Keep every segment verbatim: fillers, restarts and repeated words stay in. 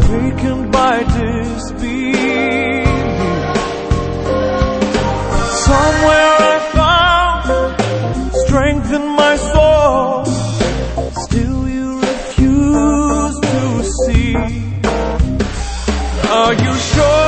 awakened by disbelief. Somewhere I found strength in my soul. Still you refuse to see. Are you sure?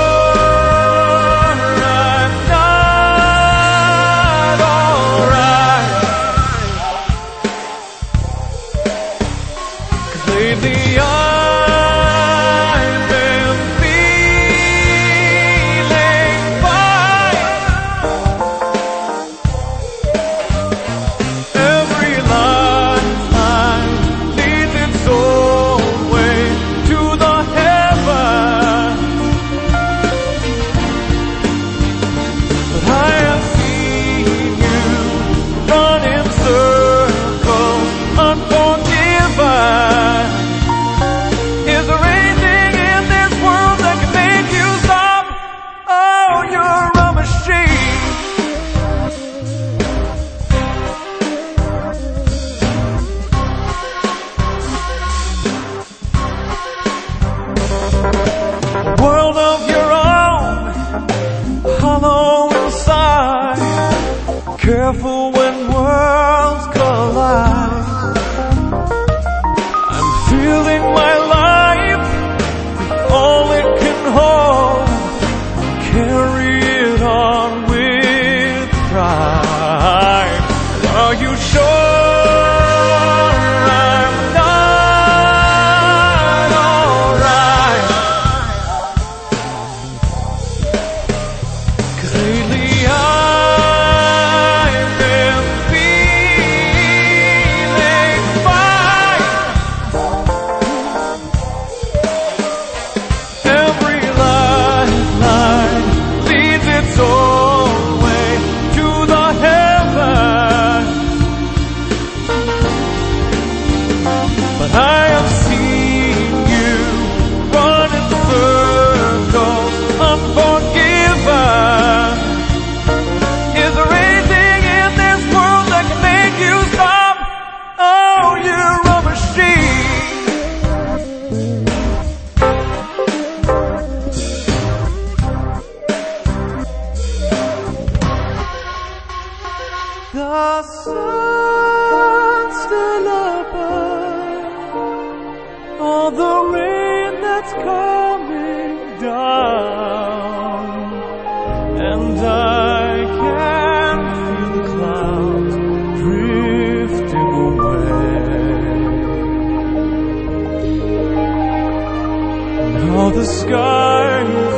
Careful when worlds collide. I'm feeling my life with all it can hold. Carry it on with pride. Are you sure? The sun's still above, all the rain that's coming down, and I can feel the clouds drifting away. Now the sky is